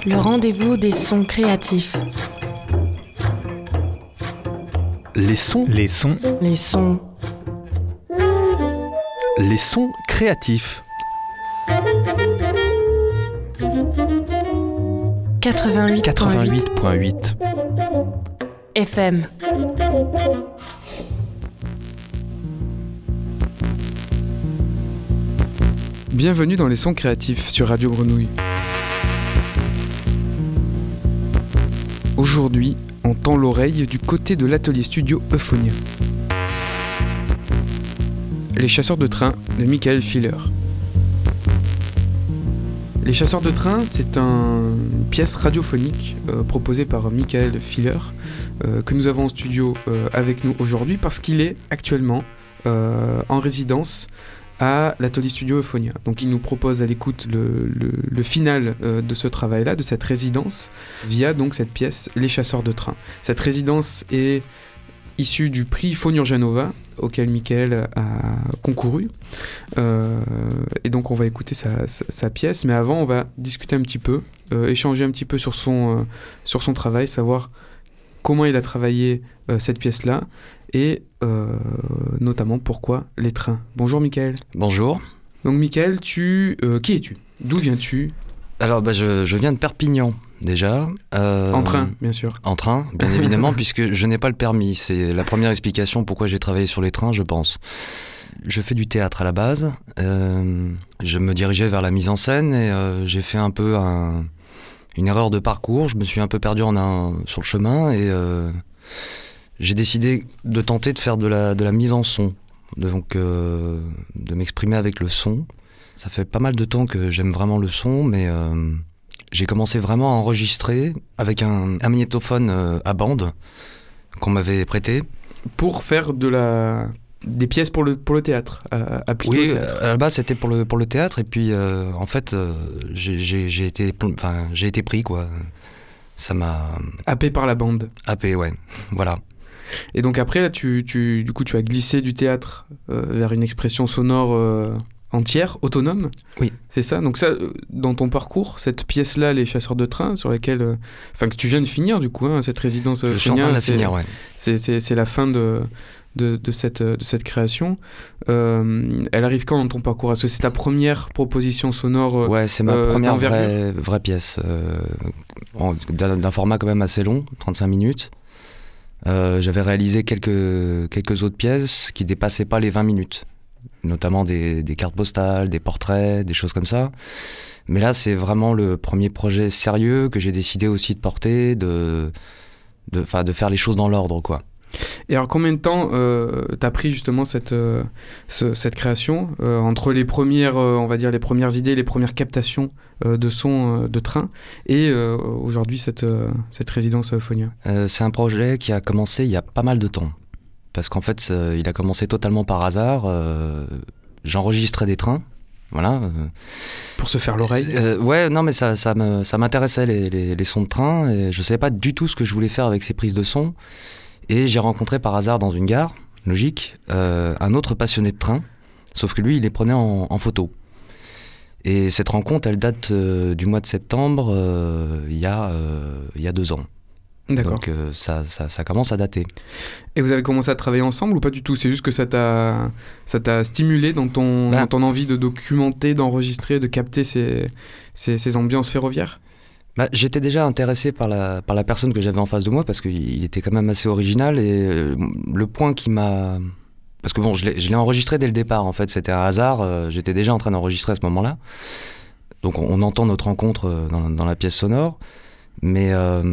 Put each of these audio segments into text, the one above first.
Le rendez-vous des sons créatifs. Les sons créatifs. 88.8 FM. Bienvenue dans les sons créatifs sur Radio Grenouille. Aujourd'hui, on tend l'oreille du côté de l'atelier studio Euphonia. Les chasseurs de train de Michael Filler. Les chasseurs de train, c'est une pièce radiophonique proposée par Michael Filler que nous avons en studio avec nous aujourd'hui parce qu'il est actuellement en résidence à l'atelier studio Euphonia. Donc il nous propose à l'écoute le final de ce travail-là, de cette résidence, via donc cette pièce Les chasseurs de train. Cette résidence est issue du prix Faune-Urjanova, auquel Michael a concouru. Et donc on va écouter sa pièce, mais avant on va discuter un petit peu, échanger un petit peu sur son travail, savoir comment il a travaillé cette pièce-là, et notamment pourquoi les trains. Bonjour Michael. Bonjour. Donc Michael, qui es-tu ? D'où viens-tu ? Alors je viens de Perpignan déjà. En train, bien sûr. En train, bien évidemment, puisque je n'ai pas le permis. C'est la première explication pourquoi j'ai travaillé sur les trains, je pense. Je fais du théâtre à la base. Je me dirigeais vers la mise en scène et j'ai fait un peu une erreur de parcours. Je me suis un peu perdu sur le chemin et j'ai décidé de tenter de faire de la mise en son, donc de m'exprimer avec le son. Ça fait pas mal de temps que j'aime vraiment le son, mais j'ai commencé vraiment à enregistrer avec un magnétophone à bande qu'on m'avait prêté. Pour faire des pièces pour le théâtre, appliquées oui, au théâtre. À la base c'était pour le théâtre, et puis en fait j'ai été pris, quoi. Ça m'a... Happé par la bande. Happé, ouais, voilà. Et donc après, là, tu as glissé du théâtre vers une expression sonore entière, autonome. Oui. C'est ça. Donc ça, dans ton parcours, cette pièce-là, Les chasseurs de train, sur laquelle... que tu viens de finir, du coup, cette résidence Je suis en train de la finir, ouais. C'est la fin de cette création. Elle arrive quand dans ton parcours ? Est-ce que c'est ta première proposition sonore ? Ouais, c'est ma première vraie pièce. D'un format quand même assez long, 35 minutes. J'avais réalisé quelques autres pièces qui dépassaient pas les 20 minutes, notamment des cartes postales, des portraits, des choses comme ça. Mais là, c'est vraiment le premier projet sérieux que j'ai décidé aussi de porter, de faire les choses dans l'ordre, quoi. Et alors, combien de temps t'as pris justement cette création entre les premières, on va dire, les premières idées, les premières captations de son de train, et aujourd'hui cette résidence à Euphonia ? C'est un projet qui a commencé il y a pas mal de temps, parce qu'en fait, il a commencé totalement par hasard. J'enregistrais des trains, voilà. Pour se faire l'oreille. Ouais, non, mais ça m'intéressait les sons de train, et je savais pas du tout ce que je voulais faire avec ces prises de son. Et j'ai rencontré par hasard dans une gare, logique, un autre passionné de train, sauf que lui, il les prenait en photo. Et cette rencontre, elle date du mois de septembre, il y a 2 ans. D'accord. Donc ça commence à dater. Et vous avez commencé à travailler ensemble ou pas du tout ? C'est juste que ça t'a stimulé dans ton envie de documenter, d'enregistrer, de capter ces ambiances ferroviaires ? J'étais déjà intéressé par la personne que j'avais en face de moi, parce qu'il était quand même assez original, et le point qui m'a... Parce que bon, je l'ai enregistré dès le départ, en fait, c'était un hasard, j'étais déjà en train d'enregistrer à ce moment-là. Donc on entend notre rencontre dans la pièce sonore, mais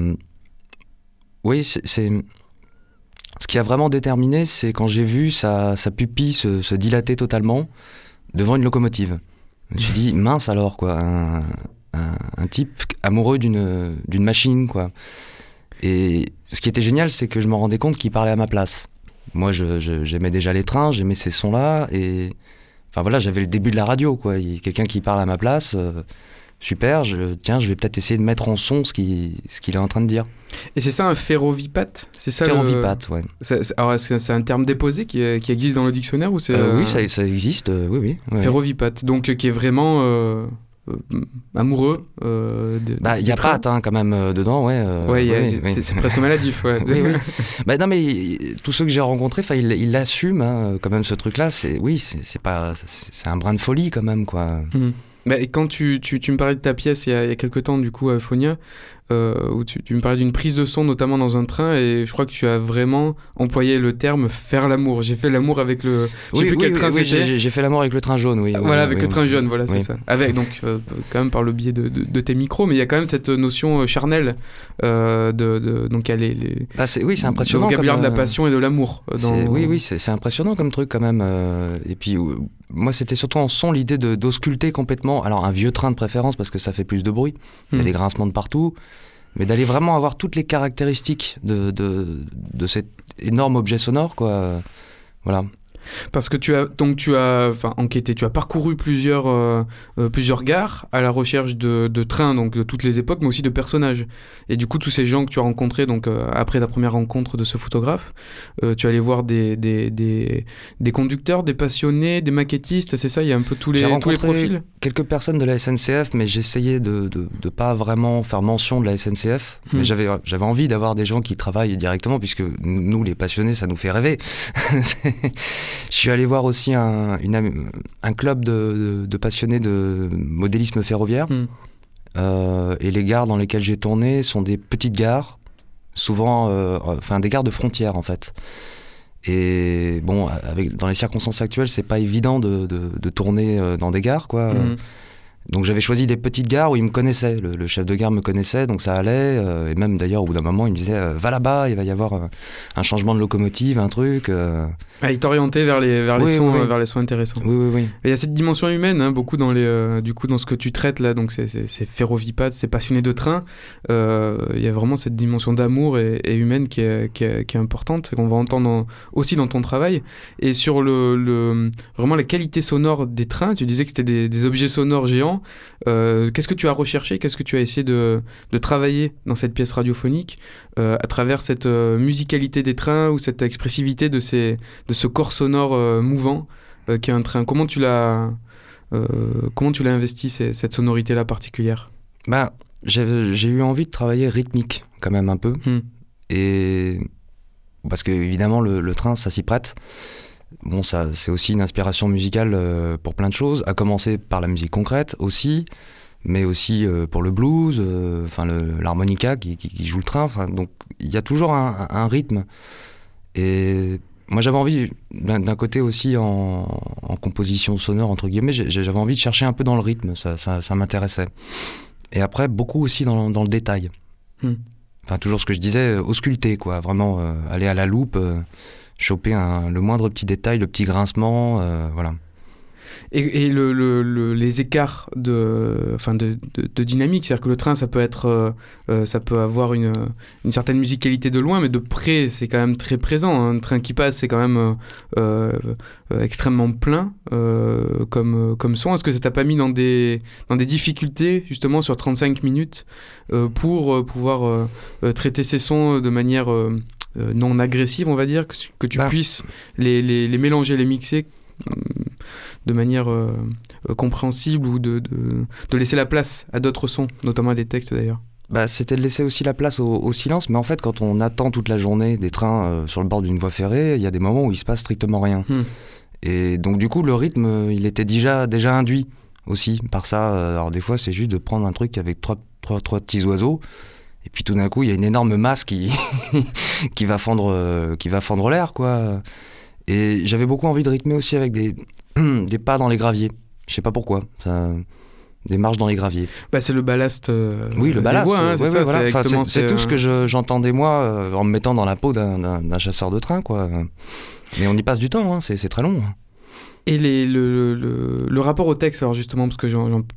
oui, c'est... Ce qui a vraiment déterminé, c'est quand j'ai vu sa pupille se dilater totalement devant une locomotive. Je me suis dit, mince alors, quoi, un type amoureux d'une machine, quoi. Et ce qui était génial, c'est que je me rendais compte qu'il parlait à ma place. Moi, j'aimais déjà les trains, j'aimais ces sons-là, et enfin voilà, j'avais le début de la radio, quoi. Quelqu'un qui parle à ma place, super, je vais peut-être essayer de mettre en son ce qu'il est en train de dire. Et c'est ça un ferrovipat ? C'est ça ferrovipat, ouais. Alors est-ce que c'est un terme déposé qui existe dans le dictionnaire ou c'est Oui, ça existe, oui. Ouais. Ferrovipat, donc qui est vraiment amoureux Il y a Pat quand même dedans, ouais. C'est presque maladif, ouais. Oui, oui. Non, mais tous ceux que j'ai rencontrés, ils l'assument quand même, ce truc-là. C'est un brin de folie quand même, quoi. Et quand tu me parlais de ta pièce il y a quelques temps, du coup, à Phonia, où tu me parlais d'une prise de son, notamment dans un train, et je crois que tu as vraiment employé le terme faire l'amour. J'ai fait l'amour avec le... J'ai fait l'amour avec le train jaune, oui. Avec le train jaune, voilà, c'est ça. Avec, donc, quand même par le biais de tes micros, mais il y a quand même cette notion charnelle donc il y a c'est impressionnant. Le vocabulaire de la passion et de l'amour. C'est impressionnant comme truc quand même. Et puis, moi, c'était surtout en son l'idée d'ausculter complètement. Alors, un vieux train de préférence, parce que ça fait plus de bruit. Il y a des grincements de partout. Mais d'aller vraiment avoir toutes les caractéristiques de cet énorme objet sonore, quoi. Voilà. Parce que tu as enquêté, tu as parcouru plusieurs gares à la recherche de trains, donc de toutes les époques, mais aussi de personnages. Et du coup, tous ces gens que tu as rencontrés, donc après ta première rencontre de ce photographe, tu allais voir des conducteurs, des passionnés, des maquettistes, c'est ça, il y a un peu tous les profils. Quelques personnes de la SNCF, mais j'essayais de pas vraiment faire mention de la SNCF. Mais j'avais envie d'avoir des gens qui travaillent directement, puisque nous, les passionnés, ça nous fait rêver. Je suis allé voir aussi un club de passionnés de modélisme ferroviaire. Et les gares dans lesquelles j'ai tourné sont des petites gares, souvent des gares de frontières en fait. Et bon, dans les circonstances actuelles, c'est pas évident de tourner dans des gares, quoi. Donc j'avais choisi des petites gares où il me connaissait, le chef de gare me connaissait, donc ça allait, et même d'ailleurs au bout d'un moment il me disait va là-bas, il va y avoir un changement de locomotive, un truc. Il t'orientait vers les sons intéressants. Oui. Et il y a cette dimension humaine, beaucoup dans dans ce que tu traites là, donc c'est Ferrovipate, c'est passionné de train. Il y a vraiment cette dimension d'amour et humaine qui est importante, et qu'on va entendre aussi dans ton travail. Et sur vraiment la qualité sonore des trains, tu disais que c'était des objets sonores géants. Qu'est-ce que tu as recherché, qu'est-ce que tu as essayé de travailler dans cette pièce radiophonique à travers cette musicalité des trains ou cette expressivité de ce corps sonore mouvant qu'est un train. Comment tu l'as investi, cette sonorité-là particulière? J'ai eu envie de travailler rythmique quand même un peu. Et parce que évidemment le train, ça s'y prête. Bon, ça, c'est aussi une inspiration musicale pour plein de choses, à commencer par la musique concrète aussi, mais aussi pour le blues, l'harmonica qui joue le train. Donc il y a toujours un rythme. Et moi j'avais envie, d'un côté aussi en composition sonore, entre guillemets, j'avais envie de chercher un peu dans le rythme, ça m'intéressait. Et après, beaucoup aussi dans le détail. Toujours ce que je disais, ausculter, quoi, vraiment aller à la loupe, choper le moindre petit détail, le petit grincement, voilà. Et les écarts de dynamique, c'est-à-dire que le train, ça peut avoir une certaine musicalité de loin, mais de près, c'est quand même très présent. Un train qui passe, c'est quand même extrêmement plein comme son. Est-ce que ça t'a pas mis dans des difficultés, justement, sur 35 minutes, pour pouvoir traiter ces sons de manière non agressive, on va dire, que tu puisses les mélanger, les mixer de manière compréhensible, ou de laisser la place à d'autres sons, notamment à des textes d'ailleurs? C'était de laisser aussi la place au silence, mais en fait quand on attend toute la journée des trains sur le bord d'une voie ferrée, il y a des moments où il se passe strictement rien. Et donc du coup le rythme il était déjà induit aussi par ça. Alors des fois c'est juste de prendre un truc avec trois petits oiseaux, et puis tout d'un coup il y a une énorme masse qui va fendre l'air, quoi. Et j'avais beaucoup envie de rythmer aussi avec des pas dans les graviers. Je sais pas pourquoi. Des marches dans les graviers. C'est le ballast. Oui, le ballast. Voies, c'est ça, voilà. C'est tout ce que j'entendais moi en me mettant dans la peau d'un chasseur de train, quoi. Mais on y passe du temps, c'est très long. Et le rapport au texte, alors justement, parce que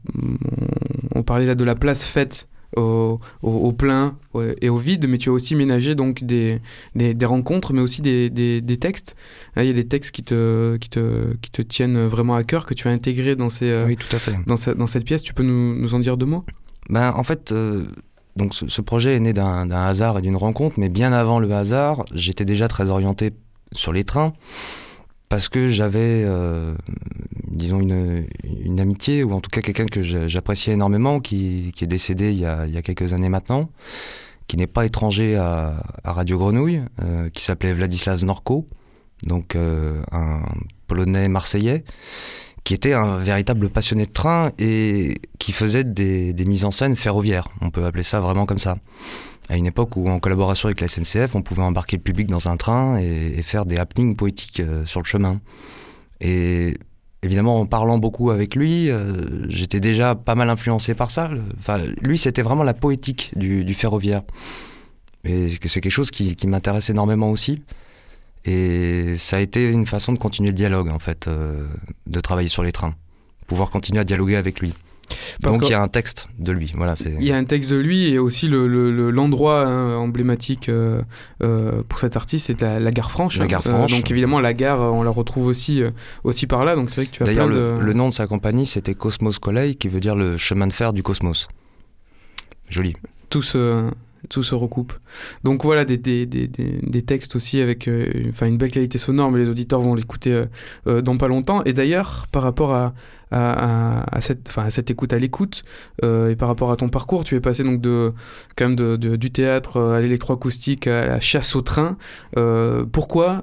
on parlait là de la place faite au plein et au vide, mais tu as aussi ménagé donc des rencontres, mais aussi des textes. Il y a des textes qui te tiennent vraiment à cœur, que tu as intégrés dans oui, tout à fait. dans cette pièce. Tu peux nous en dire deux mots? En fait, donc ce projet est né d'un hasard et d'une rencontre, mais bien avant le hasard, j'étais déjà très orienté sur les trains. parce que j'avais, disons, une amitié, ou en tout cas quelqu'un que j'appréciais énormément, qui est décédé il y a quelques années maintenant, qui n'est pas étranger à Radio Grenouille, qui s'appelait Władysław Znorko, donc un Polonais marseillais, qui était un véritable passionné de train et qui faisait des mises en scène ferroviaires, on peut appeler ça vraiment comme ça. À une époque où, en collaboration avec la SNCF, on pouvait embarquer le public dans un train et faire des happenings poétiques sur le chemin. Et évidemment, en parlant beaucoup avec lui, j'étais déjà pas mal influencé par ça. Lui, c'était vraiment la poétique du ferroviaire. Et c'est quelque chose qui m'intéresse énormément aussi. Et ça a été une façon de continuer le dialogue, en fait, de travailler sur les trains. Pouvoir continuer à dialoguer avec lui. Donc il y a un texte de lui. Voilà, il y a un texte de lui et aussi l'endroit emblématique pour cet artiste, c'est la gare Franche. La gare Franche. Donc évidemment la gare, on la retrouve aussi par là. Donc c'est vrai que tu as d'ailleurs plein le nom de sa compagnie, c'était Cosmos Kolei, qui veut dire le chemin de fer du cosmos. Joli. Tout se recoupe. Donc voilà des textes aussi avec une belle qualité sonore, mais les auditeurs vont l'écouter dans pas longtemps. Et d'ailleurs, par rapport à cette écoute à l'écoute et par rapport à ton parcours, tu es passé donc du théâtre à l'électroacoustique à la chasse au train. Pourquoi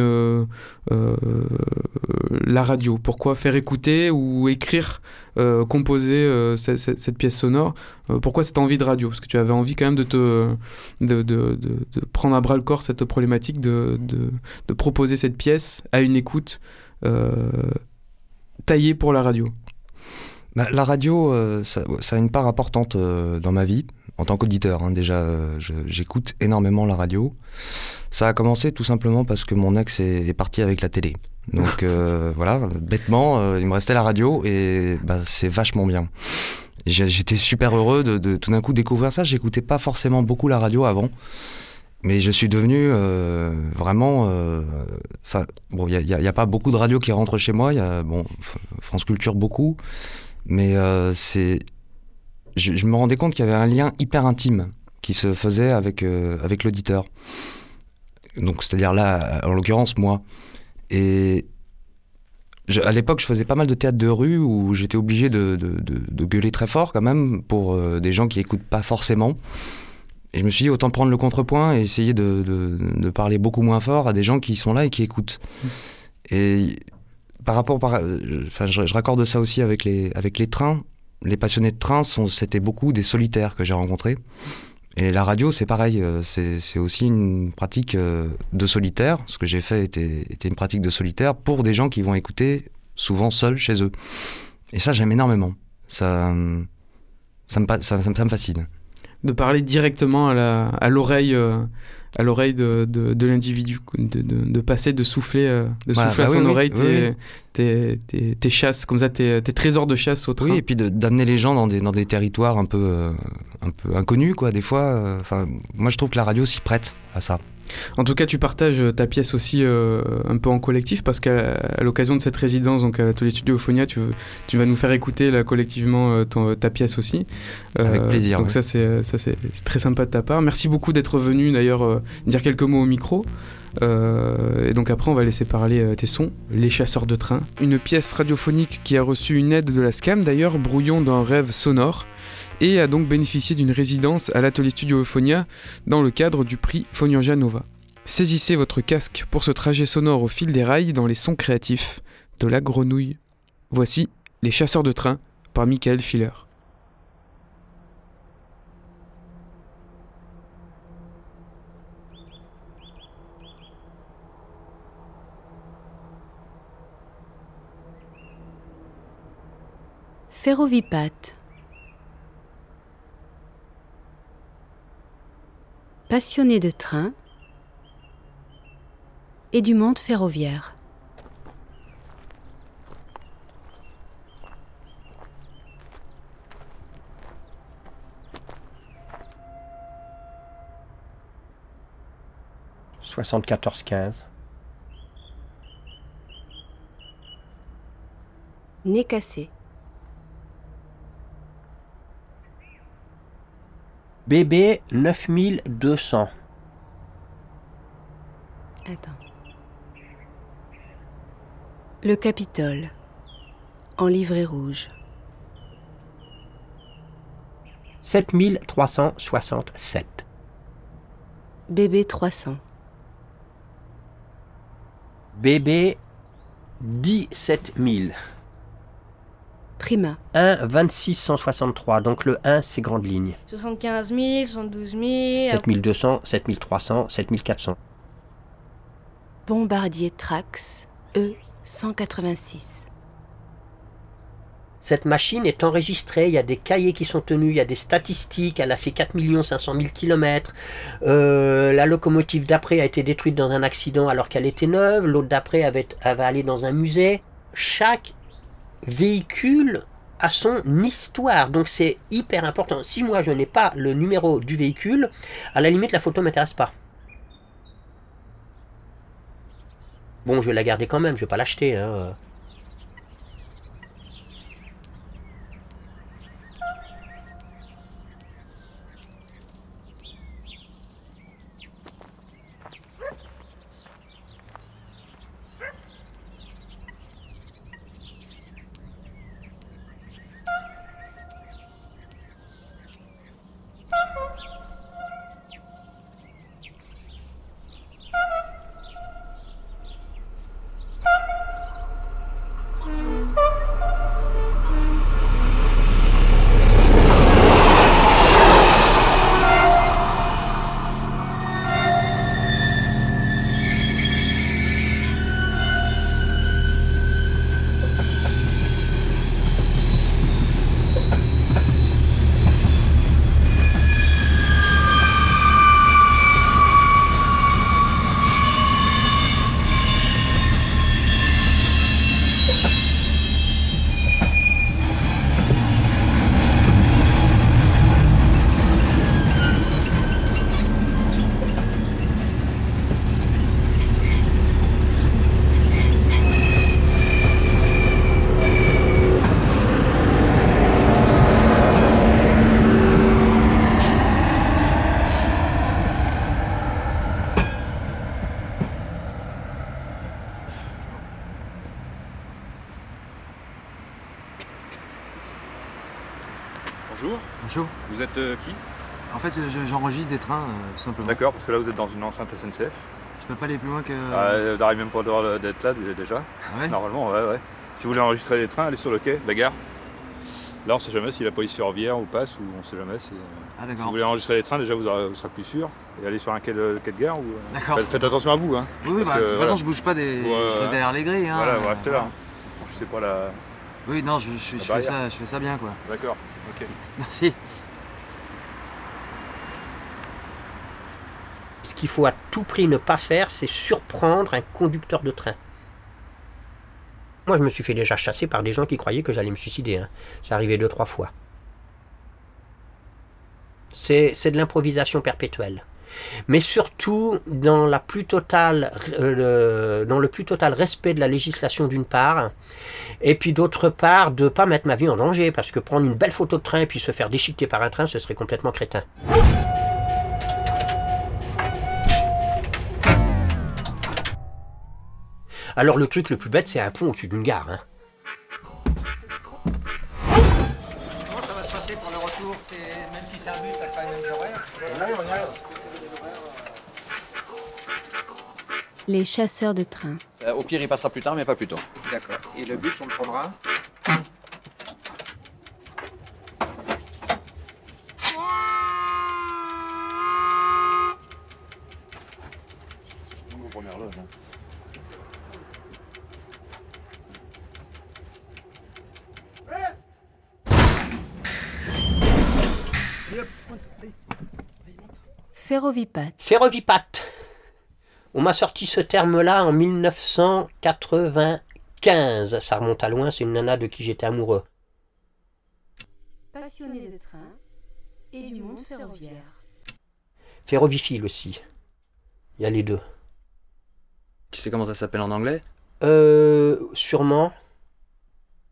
la radio? Pourquoi faire écouter ou écrire, composer cette pièce sonore? Pourquoi cette envie de radio? Parce que tu avais envie quand même de prendre à bras le corps cette problématique de proposer cette pièce à une écoute taillée pour la radio. La radio, ça a une part importante dans ma vie. En tant qu'auditeur, déjà, j'écoute énormément la radio. Ça a commencé tout simplement parce que mon ex est parti avec la télé. Donc voilà, bêtement, il me restait la radio et c'est vachement bien. J'étais super heureux de tout d'un coup découvrir ça. J'écoutais pas forcément beaucoup la radio avant. Mais je suis devenu vraiment... il y a pas beaucoup de radios qui rentrent chez moi. Il y a France Culture beaucoup. Mais je me rendais compte qu'il y avait un lien hyper intime qui se faisait avec l'auditeur. Donc, c'est-à-dire là, en l'occurrence, moi. Et à l'époque, je faisais pas mal de théâtre de rue où j'étais obligé de gueuler très fort quand même pour des gens qui écoutent pas forcément. Et je me suis dit, autant prendre le contrepoint et essayer de parler beaucoup moins fort à des gens qui sont là et qui écoutent. Et je raccorde ça aussi avec les trains. Les passionnés de train, c'était beaucoup des solitaires que j'ai rencontrés. Et la radio, c'est pareil. C'est aussi une pratique de solitaire. Ce que j'ai fait était une pratique de solitaire pour des gens qui vont écouter souvent seuls chez eux. Et ça, j'aime énormément. Ça me fascine. De parler directement à l'oreille de l'individu, de passer, de souffler à son oreille tes chasses, comme ça, tes trésors de chasse au train. Oui, et puis d'amener les gens dans des territoires un peu inconnus, quoi, des fois. Moi, je trouve que la radio s'y prête à ça. En tout cas, tu partages ta pièce aussi un peu en collectif, parce qu'à l'occasion de cette résidence, donc à l'atelier Studio Euphonia, tu vas nous faire écouter là, collectivement ta pièce aussi. Avec plaisir. Donc ouais. ça, c'est très sympa de ta part. Merci beaucoup d'être venu d'ailleurs dire quelques mots au micro. Et donc après, on va laisser parler tes sons, Les Chasseurs de Train. Une pièce radiophonique qui a reçu une aide de la SCAM d'ailleurs, brouillon d'un rêve sonore, et a donc bénéficié d'une résidence à l'atelier Studio Euphonia dans le cadre du prix Fonurgia Nova. Saisissez votre casque pour ce trajet sonore au fil des rails dans les sons créatifs de la grenouille. Voici Les Chasseurs de Train par Michael Filler. Ferrovipat. Passionné de train et du monde ferroviaire. « 74-15. Nez cassé. BB 9200. Attends. Le Capitole, en livrée rouge. 7367. BB 300. BB 17 000. Prima. 1 2663. Donc le 1, c'est grande ligne. 75 000, 72 000... 7200, 7300, 7400. Bombardier Trax, E 186. Cette machine est enregistrée, il y a des cahiers qui sont tenus, il y a des statistiques, elle a fait 4 500 000 km. La locomotive d'après a été détruite dans un accident alors qu'elle était neuve, l'autre d'après avait allé dans un musée. Chaque véhicule a son histoire, donc c'est hyper important. Si moi je n'ai pas le numéro du véhicule, à la limite la photo ne m'intéresse pas. Bon, je vais la garder quand même, je ne vais pas l'acheter, hein. Bonjour. Bonjour. Vous êtes qui? En fait, j'enregistre des trains, tout simplement. D'accord, parce que là vous êtes dans une enceinte SNCF. Je peux pas aller plus loin que... Vous n'arrivez même pas le droit d'être là déjà. Ah ouais. Normalement, ouais. Si vous voulez enregistrer les trains, allez sur le quai, la gare. Là, on sait jamais si la police ferroviaire vous passe ou on sait jamais. Ah Si d'accord. vous voulez enregistrer les trains, déjà vous serez plus sûr. Et allez sur un quai de gare. D'accord. Faites attention à vous. Hein, Oui, parce de que, toute façon, je bouge pas des... je reste derrière les grilles. Hein, Voilà, vous restez là. Je sais pas la... Oui, non, je fais ça bien, quoi. D'accord, ok. Merci. Ce qu'il faut à tout prix ne pas faire, c'est surprendre un conducteur de train. Moi, je me suis fait déjà chasser par des gens qui croyaient que j'allais me suicider. Hein. C'est arrivé 2-3 fois. C'est de l'improvisation perpétuelle. Mais surtout, dans le plus total respect de la législation d'une part, et puis d'autre part, de ne pas mettre ma vie en danger, parce que prendre une belle photo de train et puis se faire déchiqueter par un train, ce serait complètement crétin. Alors le truc le plus bête, c'est un pont au-dessus d'une gare. Hein. Comment ça va se passer pour le retour? Même si c'est un bus, ça sera les mêmes horaires? Les chasseurs de train. Au pire, il passera plus tard, mais pas plus tôt. D'accord. Et le bus, on le prendra? Première loge. Ferrovipat. Ferrovipat. On m'a sorti ce terme-là en 1995. Ça remonte à loin, c'est une nana de qui j'étais amoureux. Passionné de train et du monde ferroviaire. Ferroviphile aussi. Il y a les deux. Tu sais comment ça s'appelle en anglais? Sûrement.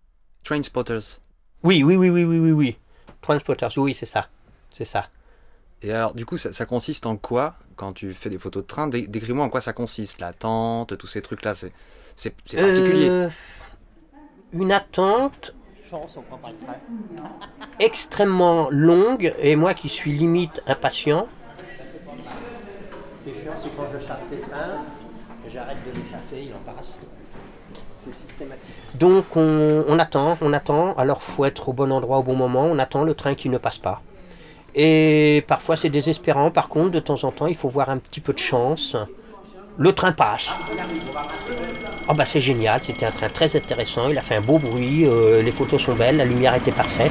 Train Spotters. Oui. Transporters, oui, c'est ça. C'est ça. Et alors, du coup, ça consiste en quoi quand tu fais des photos de train? Décris-moi en quoi ça consiste, l'attente, tous ces trucs-là. C'est particulier. Une attente extrêmement longue, et moi qui suis limite impatient. Ce qui est chiant, c'est quand je chasse les trains, j'arrête de les chasser, il en passe. C'est systématique. Donc on attend, alors faut être au bon endroit au bon moment, on attend le train qui ne passe pas. Et parfois c'est désespérant, par contre de temps en temps il faut voir un petit peu de chance. Le train passe. Oh bah c'est génial, c'était un train très intéressant, il a fait un beau bruit, les photos sont belles, la lumière était parfaite.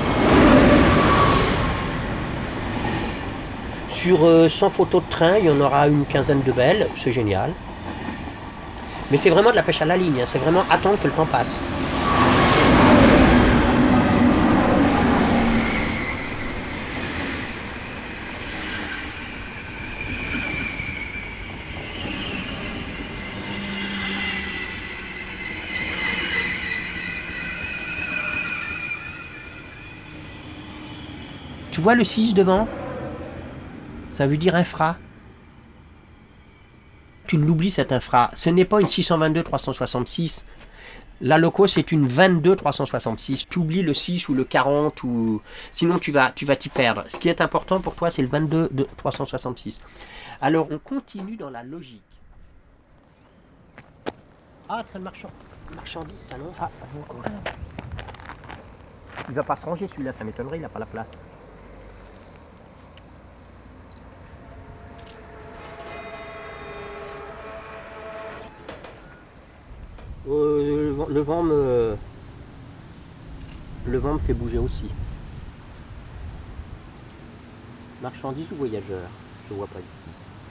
Sur 100 photos de train, il y en aura une quinzaine de belles, c'est génial. Mais c'est vraiment de la pêche à la ligne, hein, c'est vraiment attendre que le temps passe. Tu vois le 6 devant? Ça veut dire infra. Tu l'oublies cette infra. Ce n'est pas une 622-366. La loco, c'est une 22-366. Tu oublies le 6 ou le 40, ou sinon tu vas t'y perdre. Ce qui est important pour toi, c'est le 22-366. Alors, on continue dans la logique. Ah, train de marchandises, ça non? Ah, encore. Il va pas se ranger celui-là, ça m'étonnerait, il n'a pas la place. Le vent me fait bouger aussi. Marchandises ou voyageurs? Je ne vois pas ici.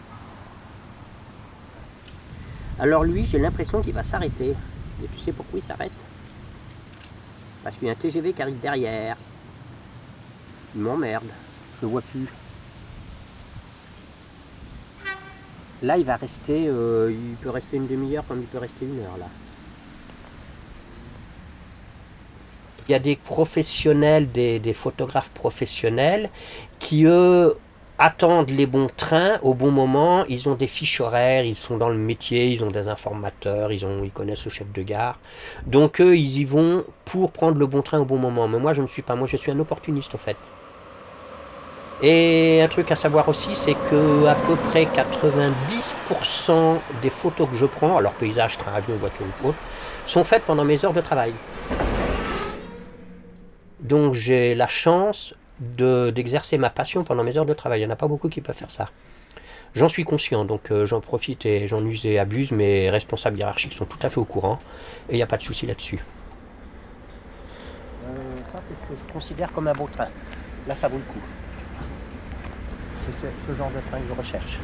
Alors lui, j'ai l'impression qu'il va s'arrêter. Et tu sais pourquoi il s'arrête? Parce qu'il y a un TGV qui arrive derrière. Il m'emmerde. Je le vois plus. Là, il va rester... il peut rester une demi-heure comme il peut rester une heure, là. Il y a des professionnels, des photographes professionnels qui, eux, attendent les bons trains au bon moment. Ils ont des fiches horaires, ils sont dans le métier, ils ont des informateurs, ils connaissent le chef de gare. Donc, eux, ils y vont pour prendre le bon train au bon moment. Mais moi, je ne suis pas. Moi, je suis un opportuniste, au fait. Et un truc à savoir aussi, c'est que à peu près 90% des photos que je prends, alors paysage, train, avion, voiture ou autre, sont faites pendant mes heures de travail. Donc j'ai la chance d'exercer ma passion pendant mes heures de travail. Il n'y en a pas beaucoup qui peuvent faire ça. J'en suis conscient, donc j'en profite et j'en use et abuse. Mes responsables hiérarchiques sont tout à fait au courant et il n'y a pas de souci là-dessus. Ça, c'est ce que je considère comme un beau train. Là, ça vaut le coup. C'est ce genre de train que je recherche.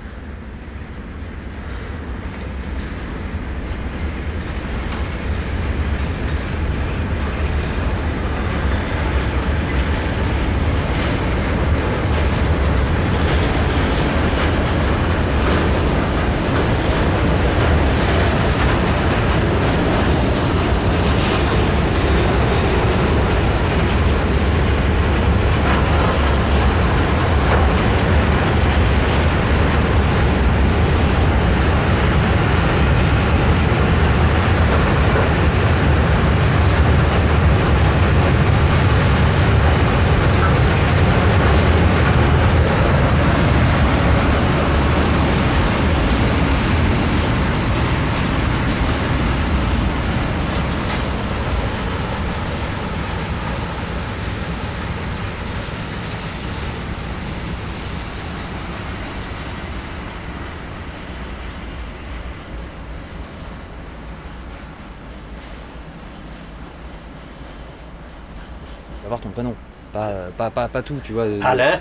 Avoir ton prénom, pas tout, tu vois. Alain.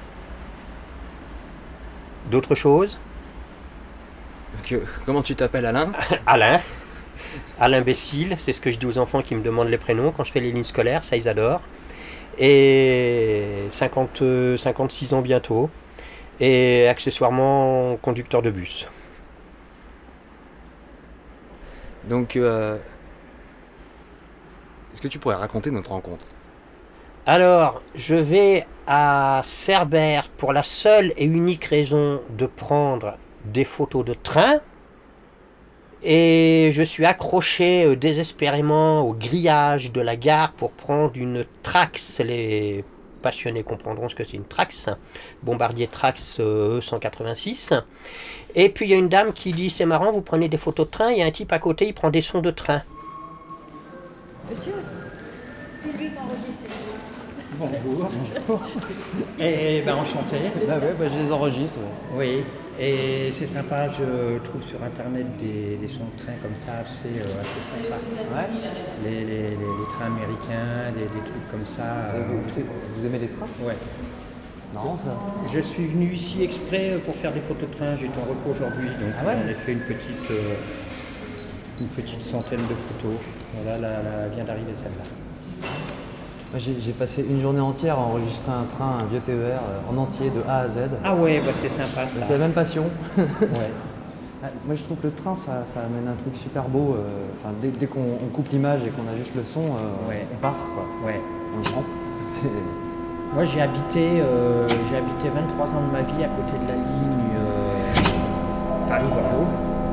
D'autres choses? Comment tu t'appelles, Alain? Alain. Alain Bécile, c'est ce que je dis aux enfants qui me demandent les prénoms. Quand je fais les lignes scolaires, ça ils adorent. Et 56 ans bientôt. Et accessoirement conducteur de bus. Donc, est-ce que tu pourrais raconter notre rencontre? Alors, je vais à Cerbère pour la seule et unique raison de prendre des photos de train. Et je suis accroché désespérément au grillage de la gare pour prendre une Trax. Les passionnés comprendront ce que c'est une Trax. Bombardier Trax E186. Et puis il y a une dame qui dit, c'est marrant, vous prenez des photos de train. Il y a un type à côté, il prend des sons de train. Monsieur, c'est lui qui enregistre. Bonjour. Et ben enchanté. Je les enregistre. Oui, et c'est sympa, je trouve sur internet des sons de train comme ça assez sympas. Ouais. Les trains américains, des trucs comme ça. Vous aimez les trains? Ouais. Non, ça. Je suis venu ici exprès pour faire des photos de train, j'étais en repos aujourd'hui, donc j'en ai fait une petite centaine de photos. Voilà, là vient d'arriver celle-là. J'ai passé une journée entière à enregistrer un train, un vieux TER en entier de A à Z. Ah ouais, c'est sympa ça. C'est la même passion. Ouais. Moi je trouve que le train ça amène un truc super beau. Dès qu'on coupe l'image et qu'on a juste le son, on part quoi. Ouais. On le prend. Moi j'ai habité 23 ans de ma vie à côté de la ligne Paris-Bordeaux.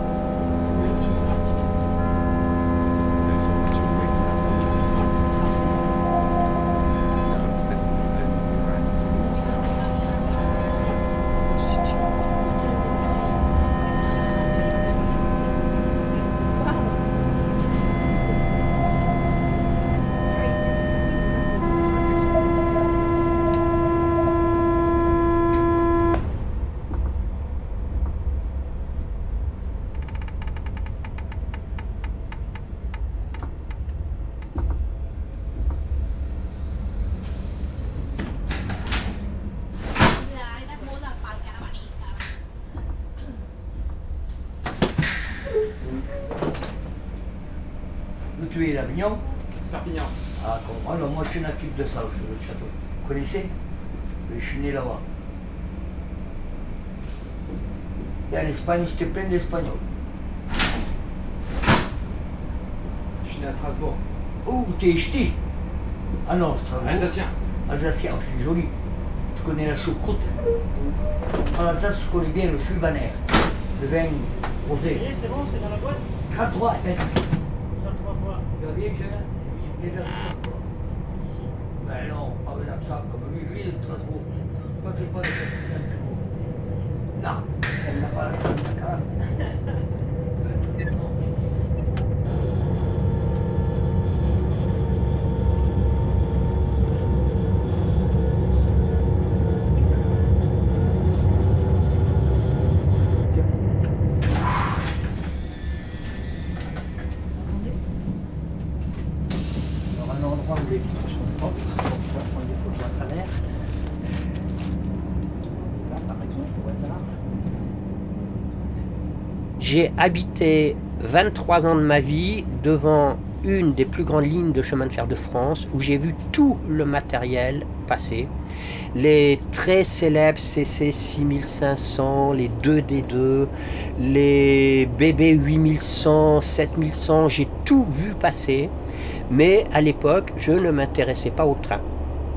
Tu es d'Avignon? Perpignan. Ah, alors moi je suis natif de Sals, le château. Vous connaissez? Je suis né là-bas. Et en Espagne, c'était plein d'Espagnols. Je suis né à Strasbourg. Oh, t'es ch'ti? Ah non, Strasbourg. Alsacien. Alsacien, c'est joli. Tu connais la choucroute? En Alsace, je connais bien le sulbaner, le vin rosé. Oui, c'est bon, c'est dans la boîte? 33, ben. Tu vas bien, jeune? T'es de Strasbourg? Ben non, avec l'accent comme lui, il est de Strasbourg. Toi, t'es pas de Strasbourg. Là, elle n'a pas l'accent de Dakar. J'ai habité 23 ans de ma vie devant une des plus grandes lignes de chemin de fer de France où j'ai vu tout le matériel passer. Les très célèbres CC 6500, les 2D2, les BB 8100, 7100, j'ai tout vu passer. Mais à l'époque, je ne m'intéressais pas au train.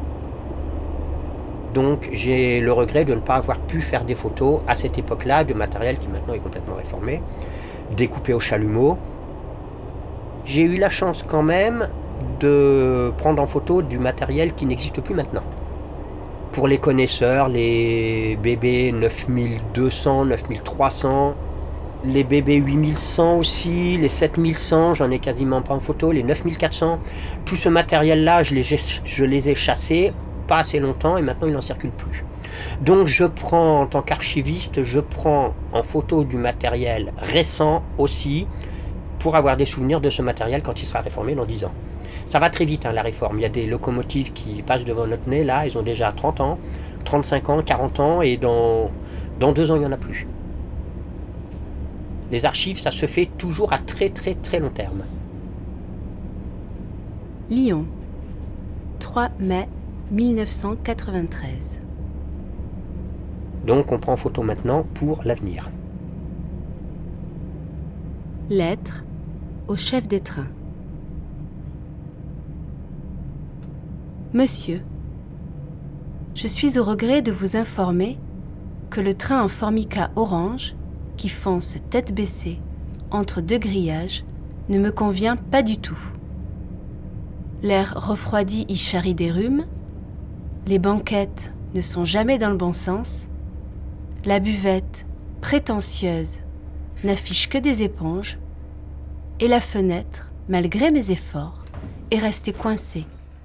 Donc j'ai le regret de ne pas avoir pu faire des photos à cette époque-là de matériel qui maintenant est complètement réformé, découpé au chalumeau. J'ai eu la chance quand même de prendre en photo du matériel qui n'existe plus maintenant. Pour les connaisseurs, les BB 9200, 9300, les BB 8100 aussi, les 7100, j'en ai quasiment pas en photo, les 9400. Tout ce matériel-là, je les ai chassés pas assez longtemps et maintenant il n'en circule plus. Donc je prends, en tant qu'archiviste, je prends en photo du matériel récent aussi pour avoir des souvenirs de ce matériel quand il sera réformé dans 10 ans. Ça va très vite la réforme, il y a des locomotives qui passent devant notre nez, là ils ont déjà 30 ans, 35 ans, 40 ans et dans 2 ans il n'y en a plus. Les archives ça se fait toujours à très très très long terme. Lyon, 3 mai 1993. Donc on prend en photo maintenant pour l'avenir. Lettre au chef des trains. Monsieur, je suis au regret de vous informer que le train en formica orange, qui fonce tête baissée entre deux grillages, ne me convient pas du tout. L'air refroidi y charrie des rhumes, les banquettes ne sont jamais dans le bon sens, la buvette, prétentieuse, n'affiche que des éponges, et la fenêtre, malgré mes efforts, est restée coincée.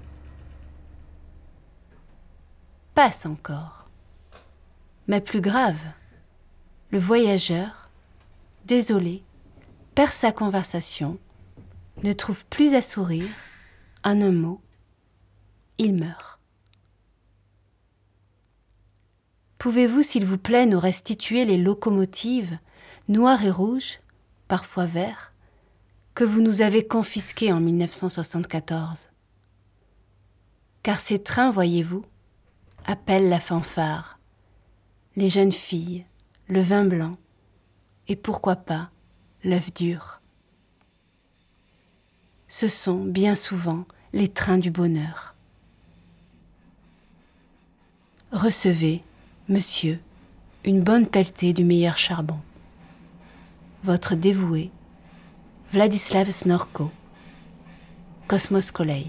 Passe encore. Mais plus grave, le voyageur, désolé, perd sa conversation, ne trouve plus à sourire, en un mot, il meurt. Pouvez-vous, s'il vous plaît, nous restituer les locomotives, noires et rouges, parfois verts, que vous nous avez confisquées en 1974 ? Car ces trains, voyez-vous, appellent la fanfare, les jeunes filles, le vin blanc, et pourquoi pas l'œuf dur. Ce sont bien souvent les trains du bonheur. Recevez, monsieur, une bonne pelletée du meilleur charbon. Votre dévoué, Vladislav Snorko, Cosmos Kolei.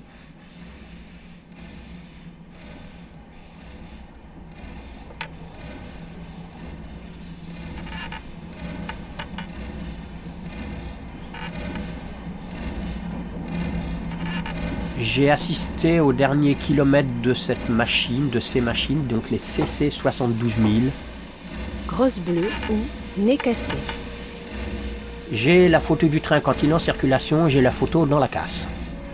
J'ai assisté au dernier kilomètre de cette machine, de ces machines, donc les CC 72000. Grosse bleue ou nez cassé. J'ai la photo du train quand il est en circulation, j'ai la photo dans la casse.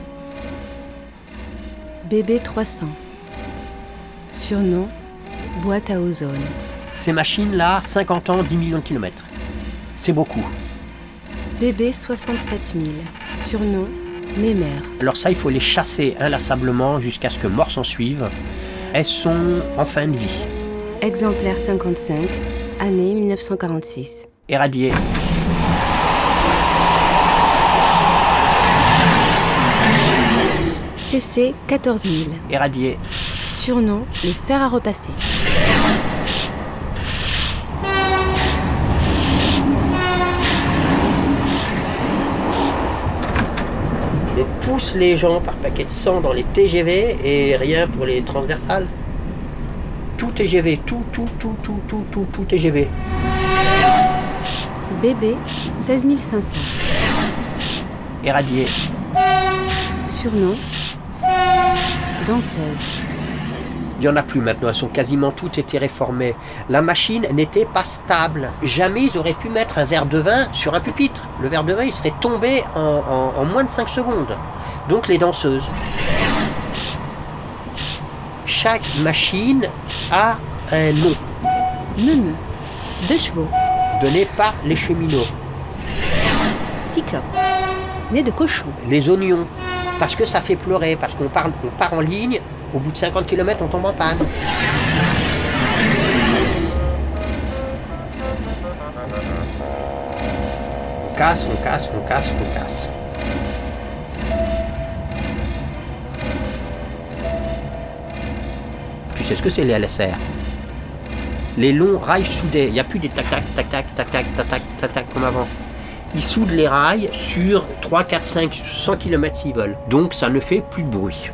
BB 300. Surnom, boîte à ozone. Ces machines-là, 50 ans, 10 millions de kilomètres. C'est beaucoup. BB 67000. Surnom, mémère. Alors ça, il faut les chasser inlassablement jusqu'à ce que mort s'en suive. Elles sont en fin de vie. Exemplaire 55, année 1946. Éradiées. CC 14000. Éradiées. Surnom, le fer à repasser. On pousse les gens par paquet de sang dans les TGV et rien pour les transversales. Tout TGV, tout TGV. BB 16500. Éradié. Surnom, danseuse. Il n'y en a plus maintenant, elles sont quasiment toutes été réformées. La machine n'était pas stable. Jamais ils auraient pu mettre un verre de vin sur un pupitre. Le verre de vin, il serait tombé en moins de 5 secondes. Donc les danseuses. Chaque machine a un nom. Neumeux, 2 chevaux. Donné par les cheminots. Cyclope, nez de cochon. Les oignons. Parce que ça fait pleurer, parce qu'on part en ligne, au bout de 50 km, on tombe en panne. On casse. Tu sais ce que c'est les LSR? Les longs rails soudés, il n'y a plus des tac-tac comme avant. Ils soudent les rails sur 3, 4, 5, 100 km s'ils veulent. Donc ça ne fait plus de bruit.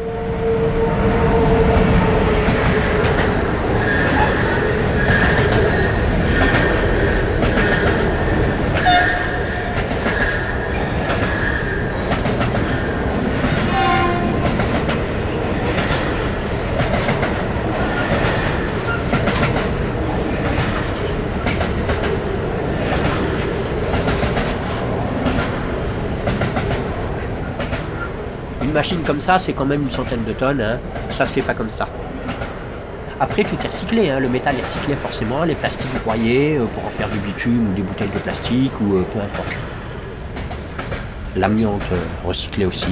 Une machine comme ça, c'est quand même une centaine de tonnes, hein. Ça se fait pas comme ça. Après, tout est recyclé, hein. Le métal est recyclé forcément, les plastiques broyés pour en faire du bitume ou des bouteilles de plastique ou peu importe. L'amiante recyclée aussi.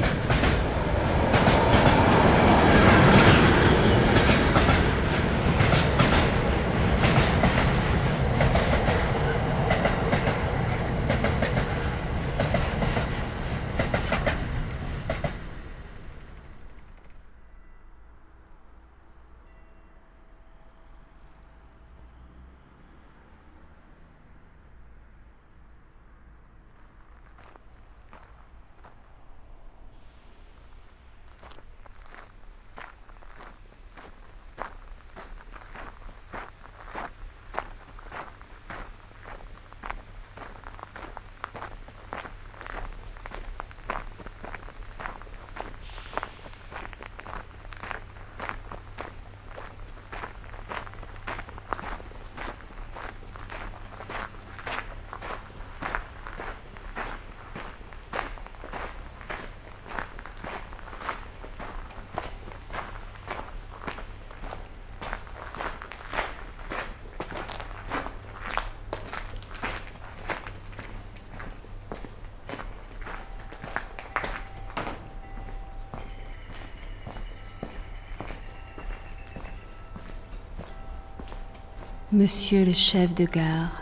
Monsieur le chef de gare.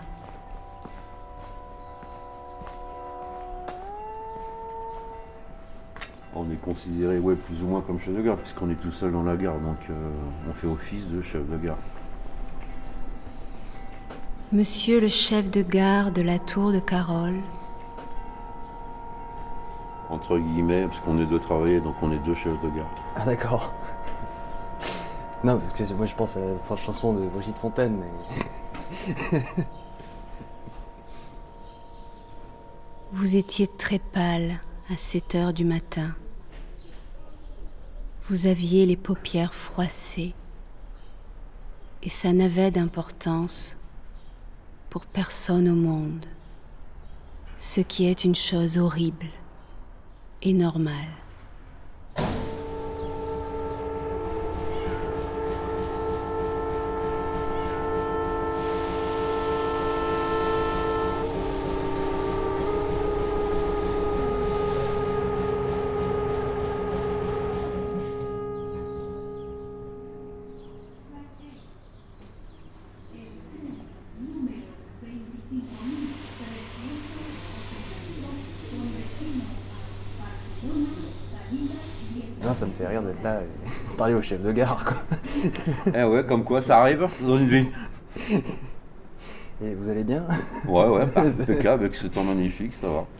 On est considéré plus ou moins comme chef de gare, puisqu'on est tout seul dans la gare, donc on fait office de chef de gare. Monsieur le chef de gare de la Tour de Carole. Entre guillemets, parce qu'on est deux travailleurs, donc on est deux chefs de gare. Ah d'accord. Non, parce que moi je pense à la chanson de Brigitte Fontaine, mais... Vous étiez très pâle à 7 heures du matin. Vous aviez les paupières froissées. Et ça n'avait d'importance pour personne au monde. Ce qui est une chose horrible et normale. Non, ça me fait rire d'être là et parler au chef de gare, quoi. Eh ouais, comme quoi, ça arrive dans une vie. Et vous allez bien? Ouais, impeccable, avec ce temps magnifique, ça va.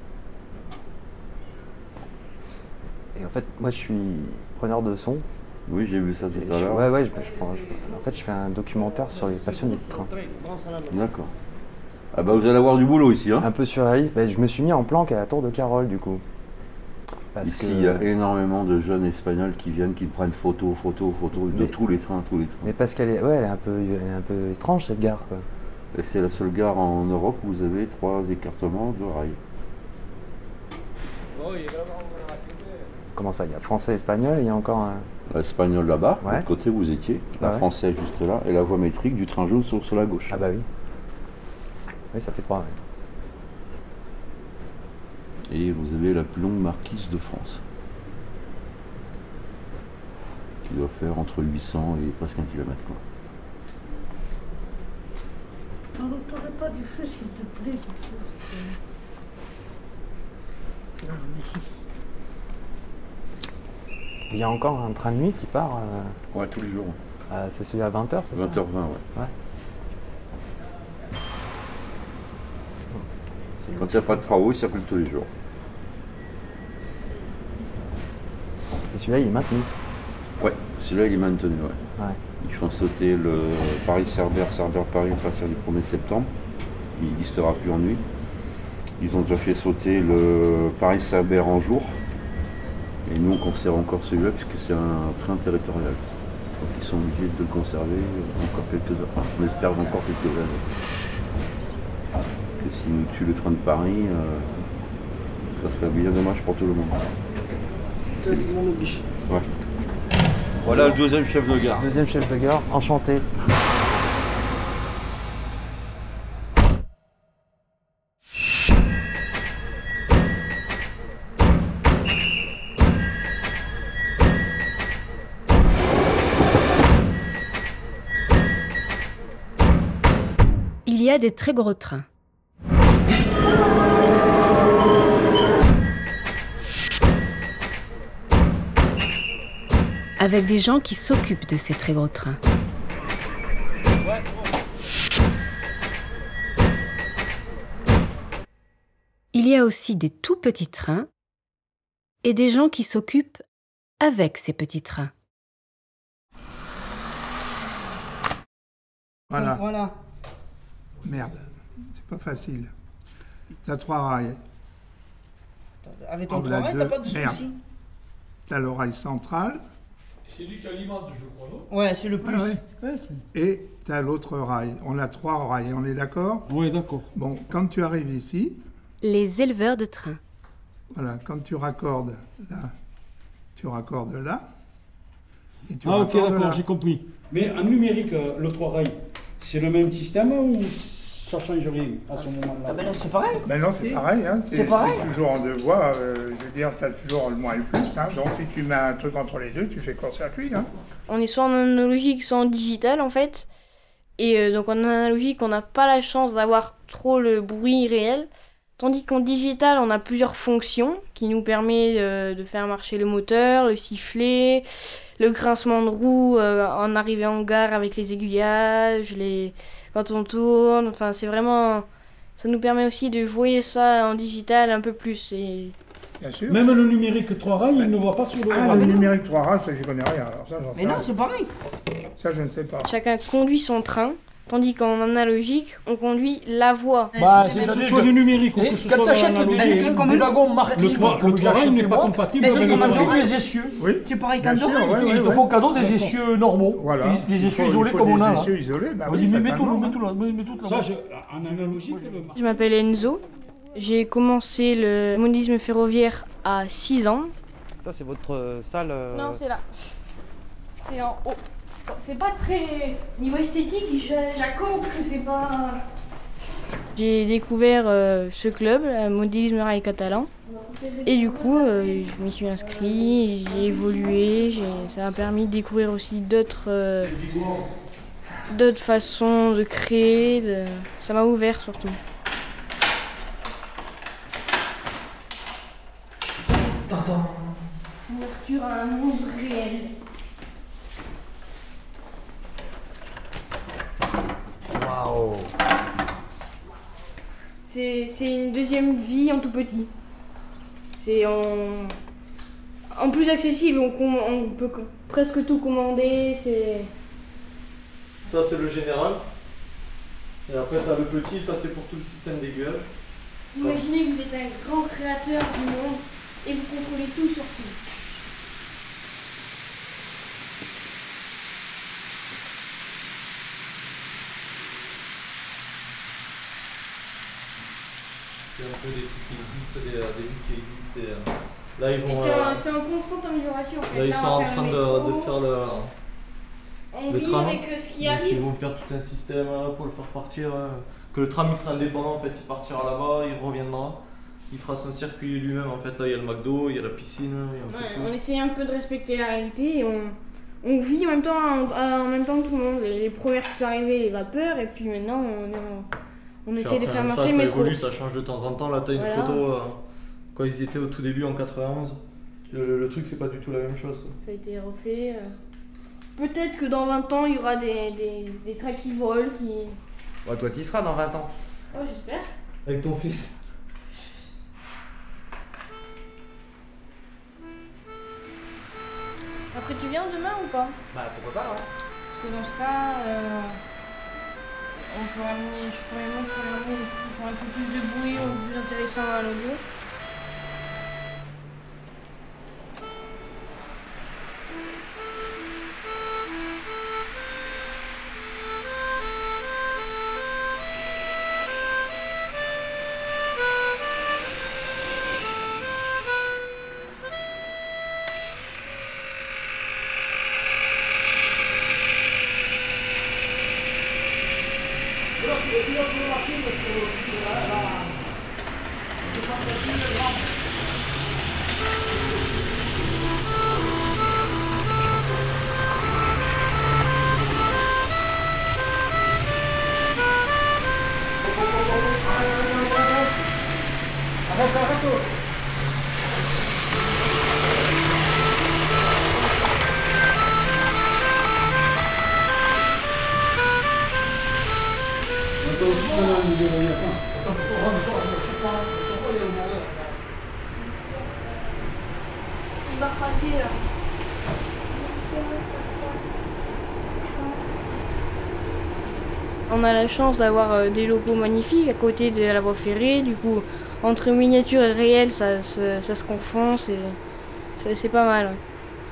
Et en fait, moi je suis preneur de son. Oui, j'ai vu ça tout à l'heure. Ouais, en fait, je fais un documentaire sur les passionnés de train. D'accord. Ah bah vous allez avoir du boulot ici, hein. Un peu surréaliste. Je me suis mis en planque à la Tour de Carole, du coup. Ici, il y a énormément de jeunes espagnols qui viennent, qui prennent photos de tous les trains. Mais parce qu'elle est, elle est un peu étrange, cette gare, quoi. Et c'est la seule gare en Europe où vous avez 3 écartements de rails. Comment ça? Il y a français, espagnol et il y a encore un... L'espagnol là-bas, de Ouais. l'autre côté vous étiez, la française juste là, et la voie métrique du train jaune sur la gauche. Ah bah oui. Oui, ça fait 3, ouais. Et vous avez la plus longue marquise de France, qui doit faire entre 800 et presque 1 km. On n'entendrait pas du feu, s'il te plaît. Non, merci. Il y a encore un train de nuit qui part Ouais, tous les jours. C'est celui à 20h, c'est 20h20, ça? ouais. Quand il n'y a pas de travaux, il circule tous les jours. Et celui-là, il est maintenu? Ouais, celui-là, il est maintenu, ouais. Ils font sauter le Paris-Cerbère, Cerbère-Paris à partir du 1er septembre. Il n'existera plus en nuit. Ils ont déjà fait sauter le Paris-Cerbère en jour. Et nous, on conserve encore celui-là puisque c'est un train territorial. Donc ils sont obligés de le conserver encore quelques heures. Enfin, on espère encore quelques années. Que s'ils nous tuent le train de Paris, ça serait bien dommage pour tout le monde. Ouais. Voilà le deuxième chef de gare. Deuxième chef de gare, enchanté. Il y a des très gros trains. Avec des gens qui s'occupent de ces très gros trains. Il y a aussi des tout petits trains et des gens qui s'occupent avec ces petits trains. Voilà. Merde, c'est pas facile. T'as 3 rails. Avec ton 3 rails, t'as pas de soucis. T'as l'oreille centrale. C'est lui qui alimente, je crois, non? Ouais, c'est le plus. Et t'as l'autre rail. On a 3 rails, on est d'accord? Oui, d'accord. Bon, quand tu arrives ici... Les éleveurs de train. Voilà, quand tu raccordes là, tu raccordes là. Et tu ok, raccordes d'accord, là. j'ai compris. Mais en numérique, le 3 rails, c'est le même système ou ça change rien à ce moment-là? Ah ben non, c'est pareil. Ben non, c'est pareil. Hein. C'est pareil. C'est toujours en 2 voies. Je veux dire, tu as toujours le moins et le plus. Hein. Donc si tu mets un truc entre les deux, tu fais court-circuit. Hein. On est soit en analogique, soit en digital en fait. Et donc en analogique, on n'a pas la chance d'avoir trop le bruit réel. Tandis qu'en digital, on a plusieurs fonctions qui nous permettent de faire marcher le moteur, le sifflet, le grincement de roues en arrivée en gare avec les aiguillages, quand on tourne. Enfin, c'est vraiment... Ça nous permet aussi de jouer ça en digital un peu plus. Bien sûr. Même le numérique 3 rails, il ne voit pas sur le Ah, le numérique 3 rails, ça, je connais rien. Alors ça, j'en sais Mais non, rien. c'est pareil. Ça, je ne sais pas. Chacun conduit son train, tandis qu'en analogique, on conduit la voie. Bah, c'est que ce soit du numérique ou que ce soit de t'achètes l'analogique. des wagons marqués, Le 3 rail n'est pas compatible mais avec c'est le comme un 3 film rail. des essieux. Oui. C'est pareil Bien qu'un sûr, doré. ouais, Il te faut cadeau des essieux normaux. Voilà. Des essieux isolés comme on a Des là. essieux isolés, bah Vas-y, oui, mets tout fatalement, là. Mets tout là. Ça, en analogique, Je m'appelle Enzo. J'ai commencé le modélisme ferroviaire à 6 ans. Ça, c'est votre salle. Non, c'est là. C'est en haut. C'est pas très... Niveau esthétique, j'accorde que c'est pas... J'ai découvert ce club, le modélisme rail catalan. Et du coup, je m'y suis inscrit, j'ai évolué. Ça m'a permis de découvrir aussi d'autres façons de créer. Ça m'a ouvert surtout. Ouverture à un monde réel. Waouh. C'est une deuxième vie en tout petit. C'est en plus accessible, on peut presque tout commander. Ça c'est le général. Et après t'as le petit, ça c'est pour tout le système d'aiguillage. Imaginez que vous êtes un grand créateur du monde et vous contrôlez tout sur tout. C'est un peu des trucs qui existent, des vues qui existent. Et, là ils vont. C'est en constante amélioration en fait. Là ils sont en train de faire On le vit tram. avec ce qui Donc, arrive. ils vont faire tout un système pour le faire partir. Que le tram il sera indépendant en fait, il partira là-bas, il reviendra. Il fera son circuit lui-même en fait. Là il y a le McDo, il y a la piscine, il y a un peu tout. On essaye un peu de respecter la réalité et on vit en même temps que tout le monde. Les premières qui sont arrivées, les vapeurs, et puis maintenant on essaie de faire marcher le métro. Ça évolue, ça change de temps en temps. Là t'as une photo quand ils étaient au tout début en 91. Le truc c'est pas du tout la même chose quoi. Ça a été refait. Peut-être que dans 20 ans il y aura des trains qui volent. Ouais, toi, t'y seras dans 20 ans. Oh, j'espère. Avec ton fils. Après, tu viens demain ou pas? Bah, pourquoi pas, ouais. Parce que dans ce cas, je pourrais amener des trucs qui font un peu plus de bruit ou plus intéressant à l'audio. Il va repasser là. On a la chance d'avoir des locaux magnifiques à côté de la voie ferrée, du coup entre miniature et réel ça se confond, c'est pas mal. Ouais.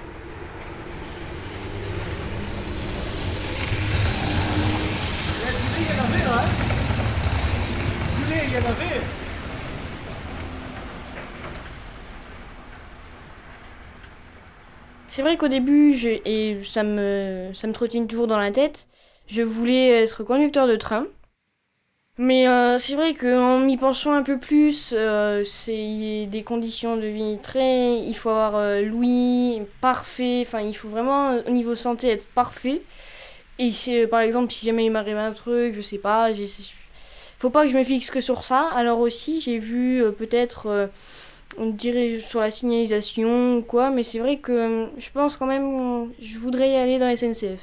C'est vrai qu'au début, et ça me trottine toujours dans la tête, je voulais être conducteur de train. Mais c'est vrai qu'en m'y penchant un peu plus, c'est des conditions de vie il faut avoir l'ouïe parfait, enfin il faut vraiment au niveau santé être parfait. Et par exemple, si jamais il m'arrive un truc, je sais pas, faut pas que je me fixe que sur ça. Alors aussi, j'ai vu peut-être, on dirait sur la signalisation ou quoi, mais c'est vrai que je pense quand même, je voudrais y aller dans la SNCF.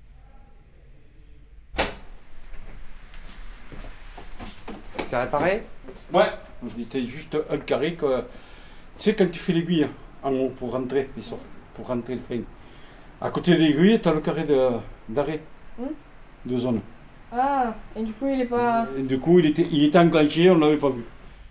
C'est réparé ? Ouais, c'était juste un carré que... Tu sais, quand tu fais l'aiguille en haut pour rentrer, pour rentrer le train. À côté de l'aiguille, tu as le carré d'arrêt, de zone. Ah, et du coup, il est pas... Et du coup, il était enclenché, on ne l'avait pas vu.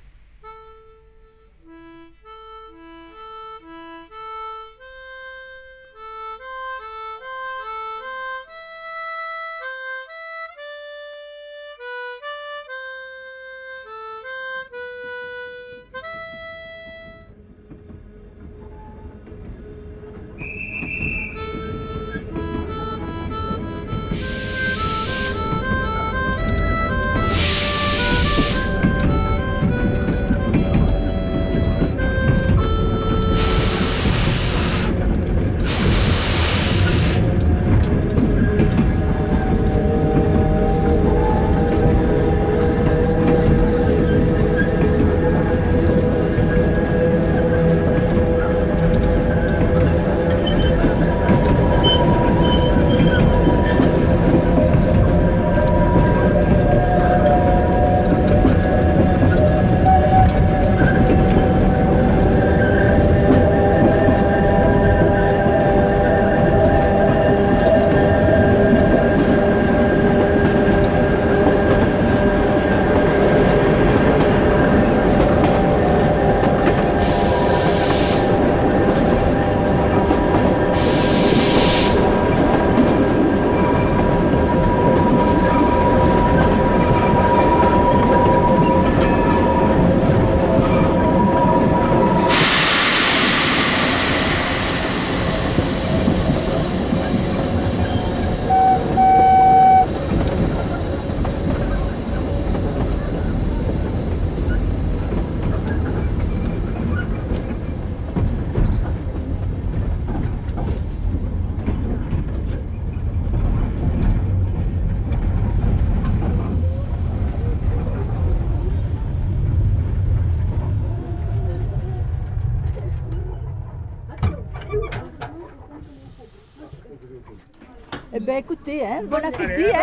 Eh bien écoutez, bon appétit,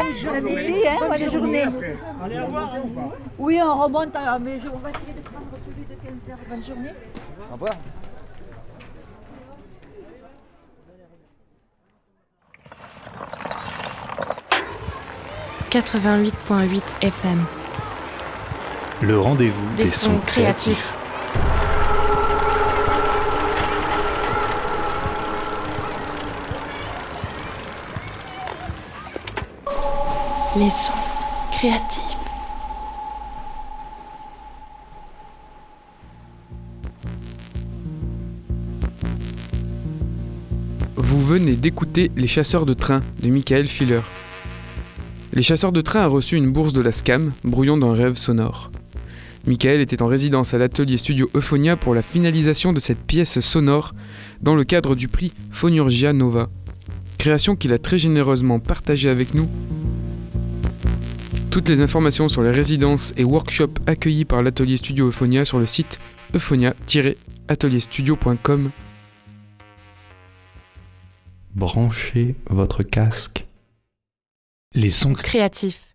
bonne journée. Allez, au revoir. Oui, on remonte, mais on va essayer de prendre celui de 15h. Bonne journée. Au revoir. « 88.8 FM » Le rendez-vous des sons créatifs. Les sons créatifs. Vous venez d'écouter Les Chasseurs de train de Michael Filler. Les Chasseurs de train a reçu une bourse de la SCAM, brouillon d'un rêve sonore. Michael était en résidence à l'atelier studio Euphonia pour la finalisation de cette pièce sonore dans le cadre du prix Phonurgia Nova, création qu'il a très généreusement partagée avec nous. Toutes les informations sur les résidences et workshops accueillis par l'atelier studio Euphonia sur le site euphonia-atelierstudio.com. Branchez votre casque. Les sons créatifs.